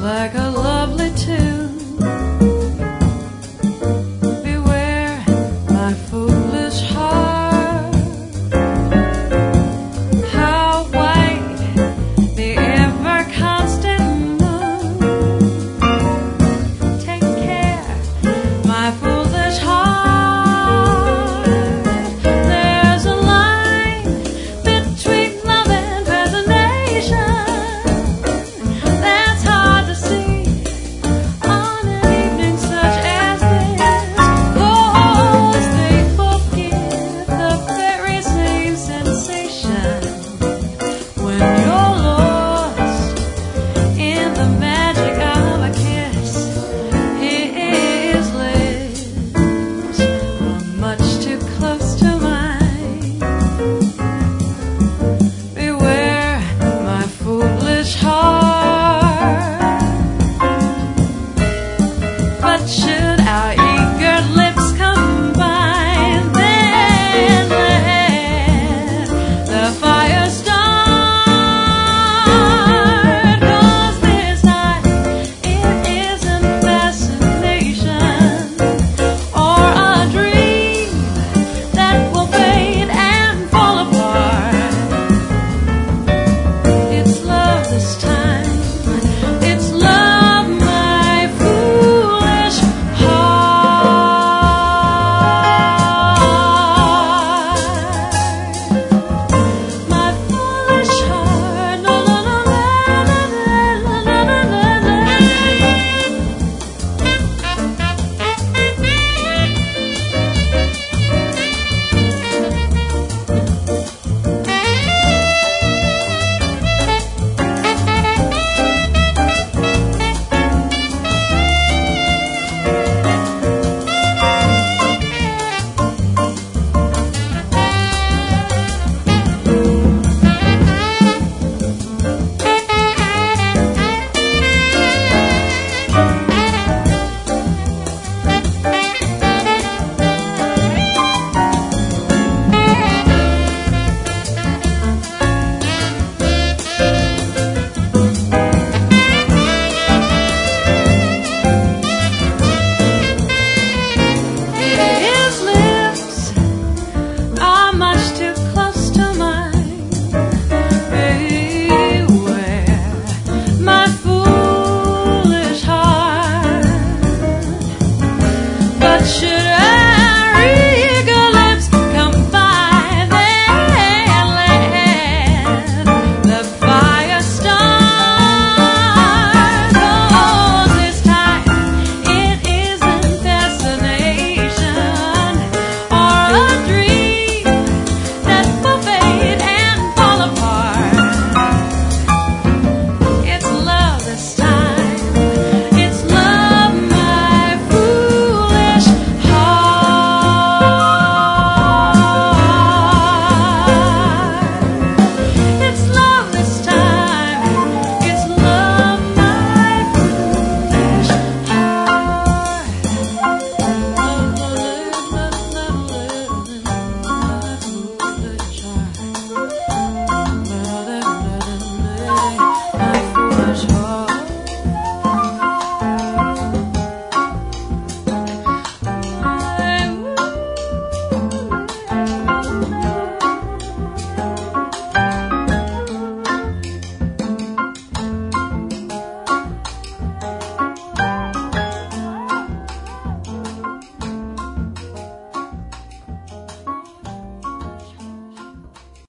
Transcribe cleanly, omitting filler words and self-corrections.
like a lovely tune. Beware my foolish heart, how white the ever constant moon. Take care, my foolish heart. There's a line between love and fascination that's hard to see on an evening such as this. 'Cause they forgive the very same sensation when you're lost in the magic of a kiss. His lips are much too close to mine. Beware my foolish heart.